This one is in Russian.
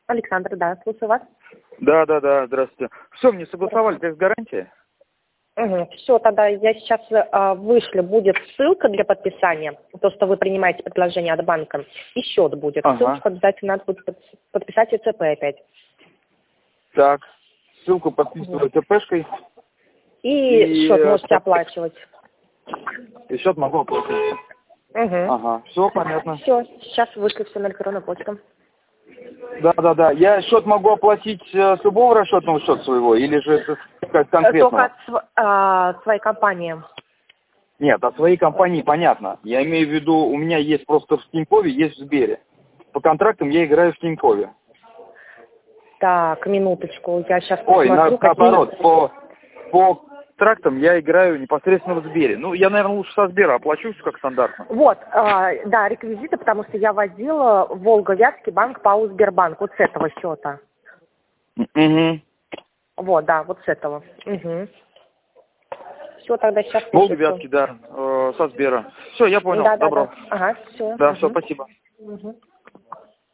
Александр, да, слушаю вас. Да, здравствуйте. Все, мне согласовали тест гарантии. Угу. Все, тогда я сейчас вышлю, будет ссылка для подписания, то, что вы принимаете предложение от банка, и счет будет. Ага. Ссылочку обязательно надо будет подписать ИЦП опять. Так, ссылку подписываю ЦПшкой. И счет можете оплачивать. И счет могу оплатить. Угу. Ага, все понятно. Все, сейчас вышлю все на электронную почту. Да. Я счет могу оплатить с любого расчетного счета своего, или же это как конкретного? Только от своей компании. Нет, от своей компании понятно. Я имею в виду, у меня есть просто в Тинькове, есть в Сбере. По контрактам я играю в Тинькове. Так, минуточку, я сейчас Ой, посмотрю, наоборот, по контрактам я играю непосредственно в Сбере. Ну, я, наверное, лучше со Сбера оплачу, как стандартно. Вот, да, реквизиты, потому что я возила Волга-Вятский банк ПАО Сбербанк, вот с этого счета. Угу. Вот, да, вот с этого. Угу. Все, тогда сейчас... Волга-Вятский, да, со Сбера. Все, я понял, Да. добро. Ага, все. Да, все, спасибо. Угу.